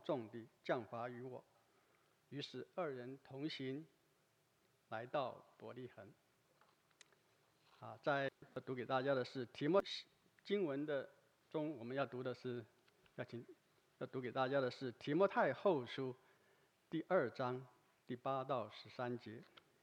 重地降罚于我。于是二人同行，来到伯利恒。在读给大家的是提摩经文的中，我们要读给大家的是提摩太后书第2章第8到13节。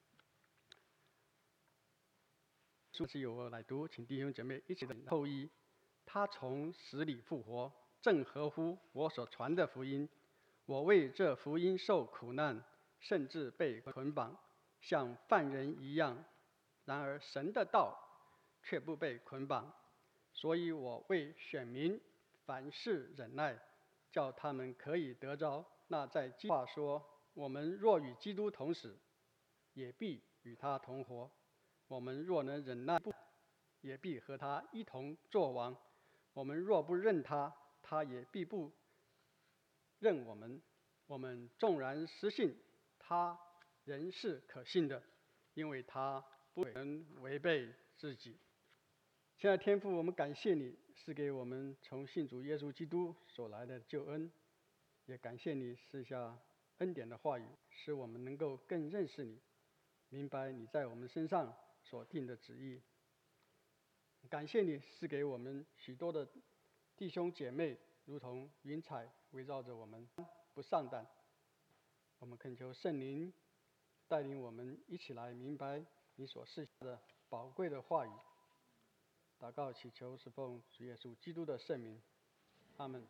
是由我来读，请弟兄姐妹一起的后一。他从死里复活，正合乎我所传的福音。我为这福音受苦难，甚至被捆绑，像犯人一样。然而神的道却不被捆绑，所以我为选民凡事忍耐，叫他们可以得着那在基督话说：我们若与基督同死，也必与他同活；我们若能忍耐，也必和他一同作王。我们若不认他，他也必不认我们。我们纵然失信，他仍是可信的，因为他不能违背自己。亲爱的天父，我们感谢你赐给我们从信主耶稣基督所来的救恩，也感谢你赐下恩典的话语，使我们能够更认识你，明白你在我们身上所定的旨意。感谢你赐给我们许多的弟兄姐妹，如同云彩围绕着我们不丧胆。我们恳求圣灵带领我们一起来明白你所赐下的宝贵的话语。祷告祈求是奉主耶稣基督的圣名，阿们。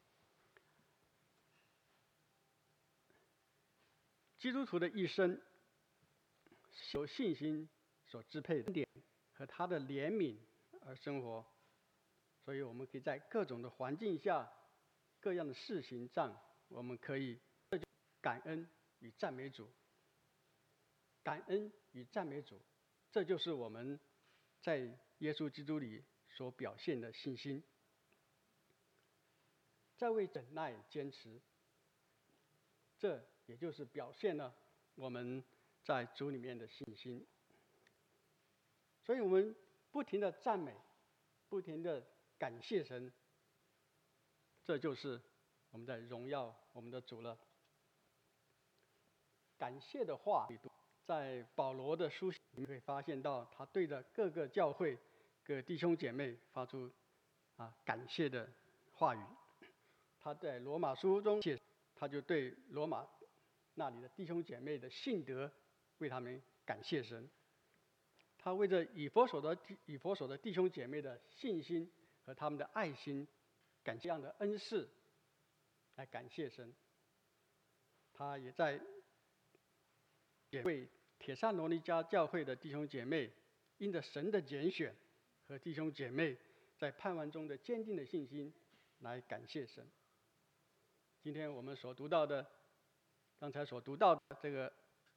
基督徒的一生由信心所支配的恩典和他的怜悯而生活，所以我们可以在各种的环境下、各样的事情上，我们可以感恩与赞美主。感恩与赞美主，这就是我们在耶稣基督里所表现的信心。在为忍耐坚持，这也就是表现了我们在主里面的信心。所以我们不停的赞美，不停的感谢神，这就是我们在荣耀我们的主了。感谢的话，在保罗的书信里面可以发现到，他对着各个教会、各弟兄姐妹发出感谢的话语。他在罗马书中，他就对罗马那里的弟兄姐妹的信德，为他们感谢神。他为着以弗所的弟兄姐妹的信心和他们的爱心，感谢这样的恩赐，来感谢神。他也在为帖撒罗尼迦教会的弟兄姐妹，因着神的拣选和弟兄姐妹在盼望中的坚定的信心，来感谢神。今天我们刚才所读到的这个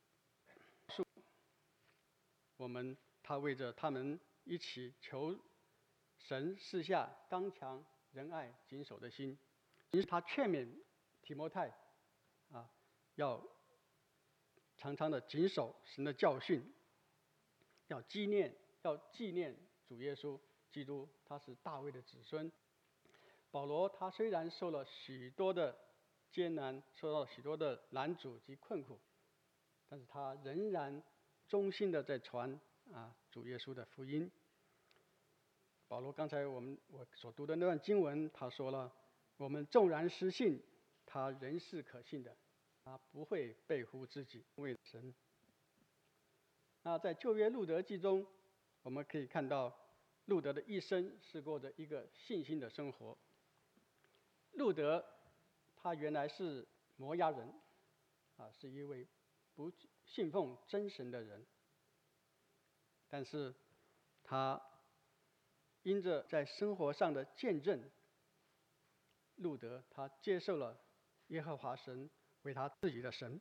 他为着他们一起求神赐下刚强、仁爱、谨守的心。因此他劝勉提摩太要常常的谨守神的教训，要纪念主耶稣基督，他是大卫的子孙。保罗他虽然受了许多的艰难，受到许多的难阻及困苦，但是他仍然忠心的在传主耶稣的福音。保罗刚才我所读的那段经文，他说了：我们纵然失信，他仍是可信的，他不会背乎自己，为神。那在旧约路德记中，我们可以看到路德的一生是过着一个信心的生活。路德他原来是摩押人，是一位不信奉真神的人，但是他因着在生活上的见证，路德他接受了耶和华神为他自己的神。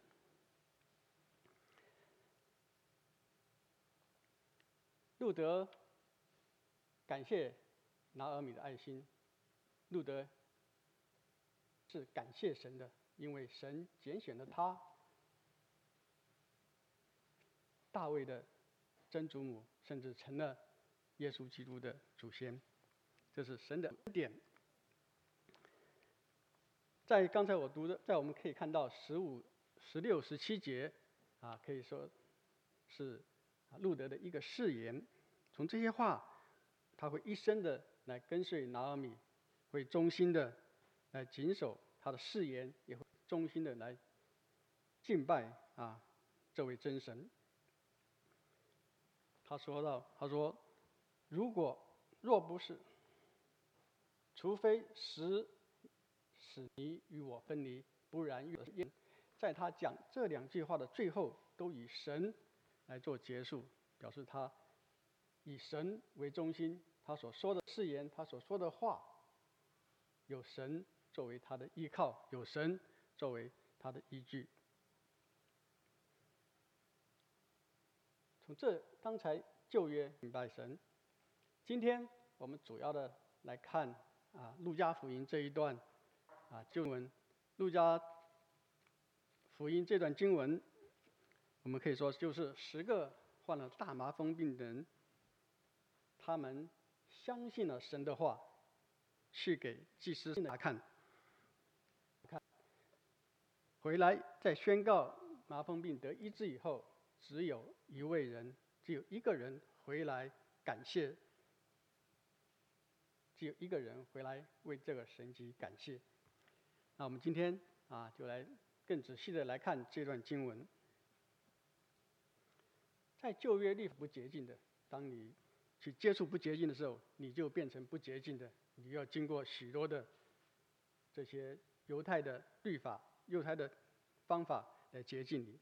路德感谢拿俄米的爱心，路德是感谢神的，因为神拣选了他，大卫的曾祖母，甚至成了耶稣基督的祖先。这是神的恩典。 在刚才我读的，在我们可以看到15、16、17节，可以说是路德的一个誓言。从这些话，他会一生的来跟随拿俄米，会忠心的来谨守他的誓言，也会忠心的来敬拜这位真神。他说，若不是，除非使你与我分离，不然与我焉。在他讲这2句话的最后，都以神来做结束，表示他以神为中心，他所说的誓言，他所说的话，有神作为他的依靠，有神作为他的依据。从刚才旧约敬拜神，今天我们主要的来看路加福音这一段经文。路加福音这段经文，我们可以说就是10个患了大麻风病的人，他们相信了神的话，去给祭司查看，回来再宣告麻风病得医治以后，只有一个人回来感谢，只有一个人回来为这个神迹感谢。那我们今天就来更仔细的来看这段经文。在旧约律法不洁净的，当你去接触不洁净的时候，你就变成不洁净的，你要经过许多的这些犹太的律法、犹太的方法来洁净你。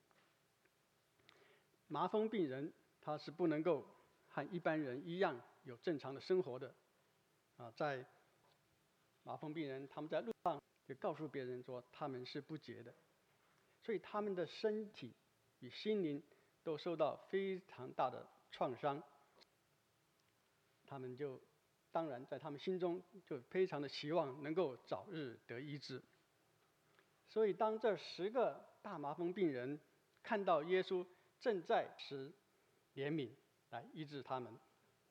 麻风病人他是不能够和一般人一样有正常的生活的在麻风病人他们在路上就告诉别人说他们是不洁的，所以他们的身体与心灵都受到非常大的创伤，他们就当然在他们心中就非常的希望能够早日得医治。所以当这10个大麻风病人看到耶稣正在施怜悯来医治他们，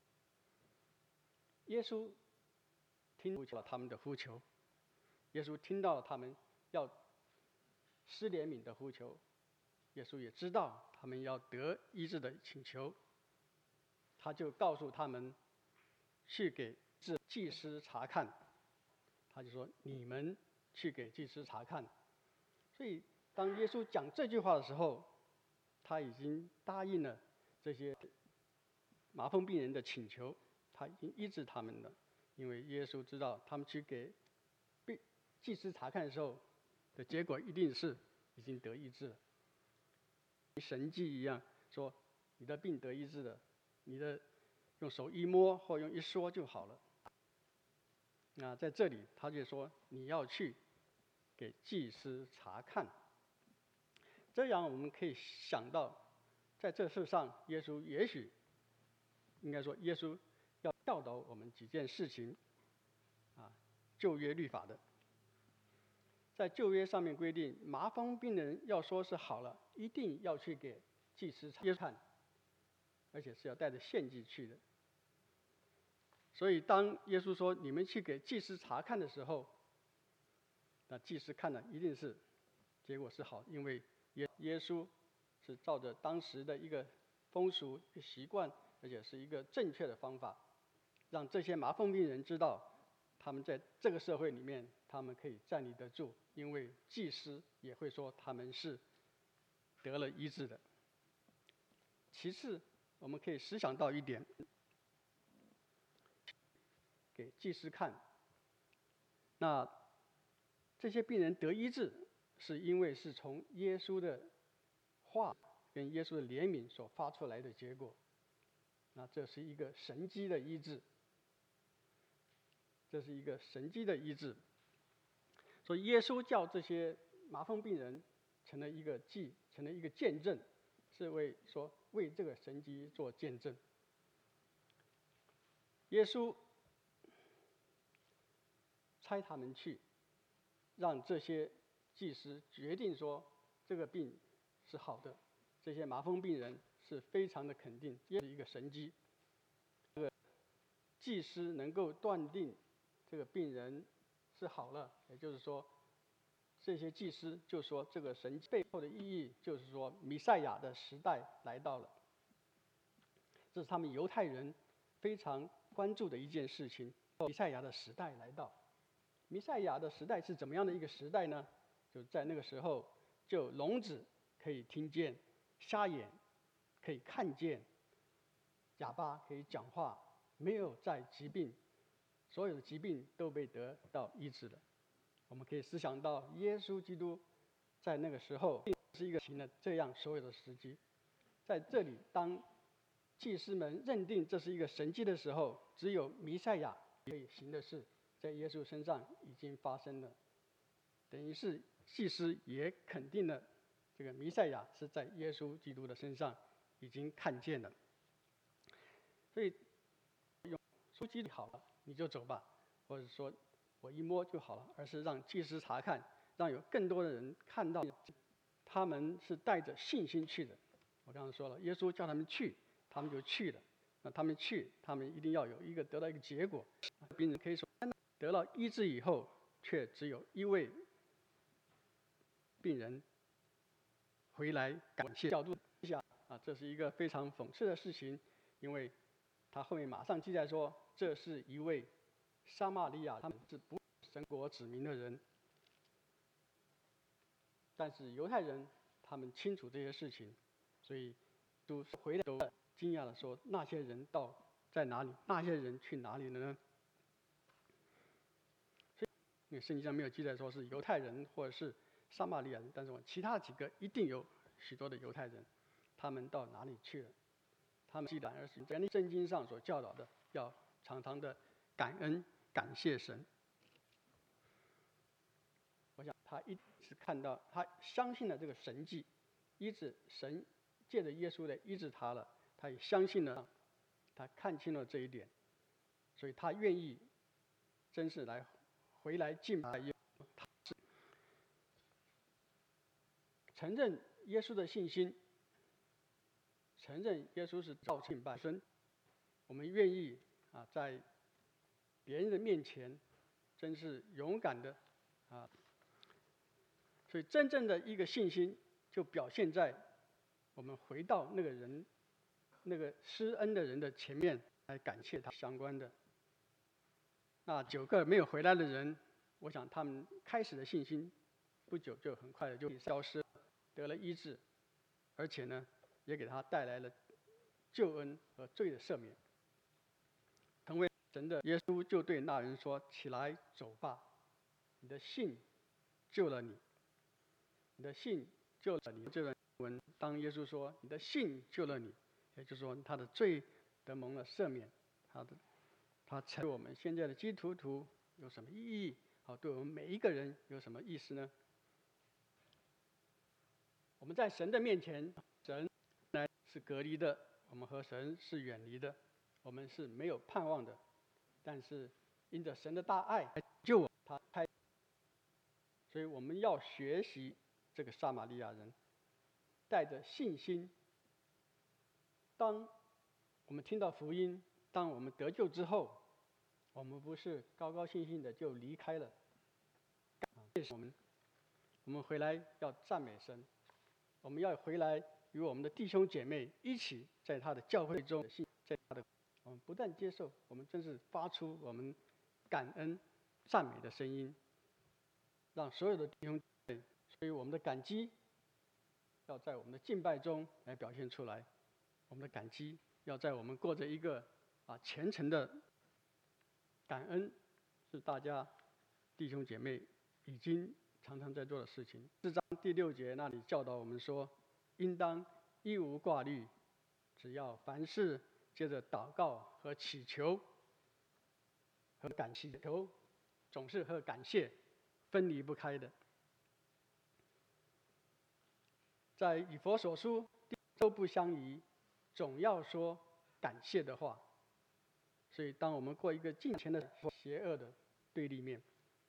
耶稣听到他们的呼求，耶稣听到他们要施怜悯的呼求，耶稣也知道他们要得医治的请求，他就告诉他们去给祭司查看，他就说你们去给祭司查看。所以当耶稣讲这句话的时候，他已经答应了这些麻风病人的请求，他已经医治他们了。因为耶稣知道他们去给祭司查看的时候的结果一定是已经得医治了，神迹一样，说你的病得医治了，你的用手一摸或用一说就好了。在这里他就说你要去给祭司查看，这样我们可以想到，在这世上，耶稣应该说耶稣要教导我们几件事情，旧约律法的。在旧约上面规定，麻风病人要说是好了，一定要去给祭司查看，而且是要带着献祭去的。所以当耶稣说你们去给祭司查看的时候，那祭司看了一定是结果是好，因为耶稣是照着当时的一个风俗习惯，而且是一个正确的方法，让这些麻风病人知道他们在这个社会里面他们可以站立得住，因为祭司也会说他们是得了医治的。其次我们可以思想到一点，给祭司看，那这些病人得医治是因为是从耶稣的话跟耶稣的怜悯所发出来的结果，那这是一个神迹的医治，这是一个神迹的医治。所以耶稣叫这些麻风病人成了一个见证，是为这个神迹做见证。耶稣差他们去，让这些祭司决定说这个病是好的，这些麻风病人是非常的肯定，这是一个神迹。这个祭司能够断定这个病人是好了，也就是说这些祭司就说，这个神迹背后的意义就是说，弥赛亚的时代来到了。这是他们犹太人非常关注的一件事情。弥赛亚的时代来到，弥赛亚的时代是怎么样的一个时代呢？就在那个时候，就聋子可以听见，瞎眼可以看见，哑巴可以讲话，没有在疾病，所有的疾病都被得到医治了。我们可以思想到耶稣基督在那个时候是一个行了这样所有的时机。在这里，当祭司们认定这是一个神迹的时候，只有弥赛亚可以行的事，在耶稣身上已经发生了。等于是祭司也肯定了这个弥赛亚是在耶稣基督的身上已经看见了。所以用说基督好了你就走吧，或者说我一摸就好了，而是让祭司查看，让有更多的人看到他们是带着信心去的。我刚刚说了，耶稣叫他们去，他们就去了。那他们去，他们一定要有一个得到一个结果。病人可以说得了医治以后，却只有一位病人回来感谢角度一下啊，这是一个非常讽刺的事情，因为他后面马上记载说，这是一位撒玛利亚，他们是不神国子民的人。但是犹太人他们清楚这些事情，所以都回来都惊讶的说：“那些人到在哪里？那些人去哪里了呢？”所以，因为圣经上没有记载说是犹太人或者是撒玛利亚人，但是我其他几个一定有许多的犹太人，他们到哪里去了？他们既然而行，在圣经上所教导的，要常常的感恩感谢神。我想他一直看到，他相信了这个神迹，医治神借着耶稣来医治他了，他也相信了，他看清了这一点，所以他愿意真是来回来敬拜耶稣，他是承认耶稣的信心，承认耶稣是造敬拜神，我们愿意在别人的面前，真是勇敢的所以真正的一个信心，就表现在我们回到那个人、那个施恩的人的前面来感谢他相关的。那9个没有回来的人，我想他们开始的信心，不久就很快的就消失，得了医治，而且呢，也给他带来了救恩和罪的赦免。成为神的耶稣就对那人说：“起来走吧，你的信救了你。”你的信救了你。这段文，当耶稣说你的信救了你，也就是说他的罪得蒙了赦免，他对我们现在的基督徒有什么意义？好，对我们每一个人有什么意思呢？我们在神的面前，神乃是隔离的，我们和神是远离的，我们是没有盼望的。但是因着神的大爱救我，他开，所以我们要学习这个撒玛利亚人，带着信心。当我们听到福音，当我们得救之后，我们不是高高兴兴的就离开了，我们回来要赞美神，我们要回来与我们的弟兄姐妹一起在他的教会中，在他的我们不但接受，我们真是发出我们感恩赞美的声音，让所有的弟兄姐妹，所以我们的感激要在我们的敬拜中来表现出来，我们的感激要在我们过着一个虔诚的感恩，是大家弟兄姐妹已经常常在做的事情。4章第6节那里教导我们说，应当一无挂虑，只要凡事借着祷告和祈求和感谢，求总是和感谢分离不开的。在以弗所书都不相宜，总要说感谢的话。所以当我们过一个敬虔的邪恶的对立面，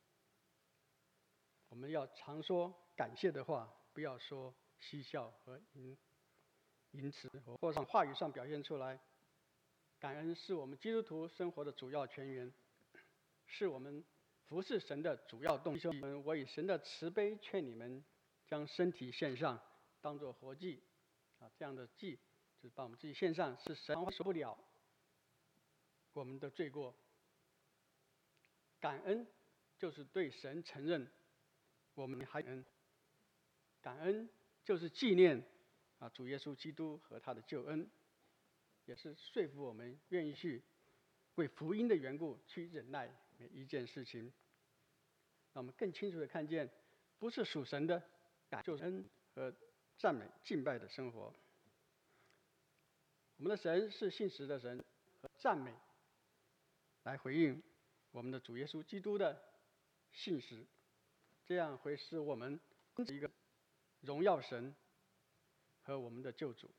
我们要常说感谢的话，不要说嬉笑和淫词，或者话语上表现出来。感恩是我们基督徒生活的主要泉源，是我们服侍神的主要动机。我以神的慈悲劝你们，将身体献上，当作活祭。这样的祭就是把我们自己献上，是神受不了我们的罪过。感恩就是对神承认我们还恩，感恩就是纪念主耶稣基督和他的救恩，也是说服我们愿意去为福音的缘故去忍耐每一件事情。让我们更清楚的看见，不是属神的感恩和赞美敬拜的生活。我们的神是信实的神，和赞美来回应我们的主耶稣基督的信实，这样会使我们一个荣耀神和我们的救主。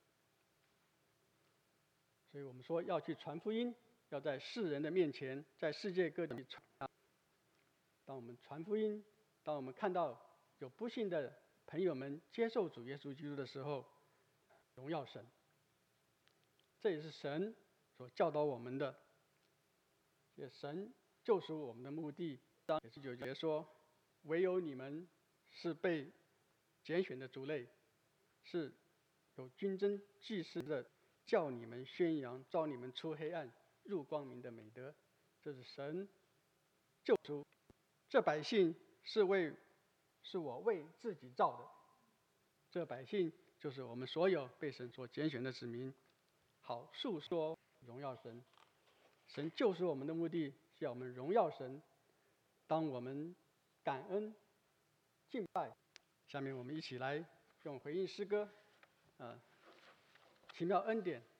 所以我们说要去传福音，要在世人的面前，在世界各地传。当我们传福音，当我们看到有不幸的朋友们接受主耶稣基督的时候，荣耀神。这也是神所教导我们的，也神救赎我们的目的。也是9节说，唯有你们是被拣选的族类，是有君尊祭司的，叫你们宣扬召你们出黑暗入光明的美德。这是神救赎。这百姓是我为自己造的，这百姓就是我们所有被神所拣选的子民，好述说荣耀神。神救赎我们的目的是要我们荣耀神。当我们感恩敬拜，下面我们一起来用回应诗歌，奇妙恩典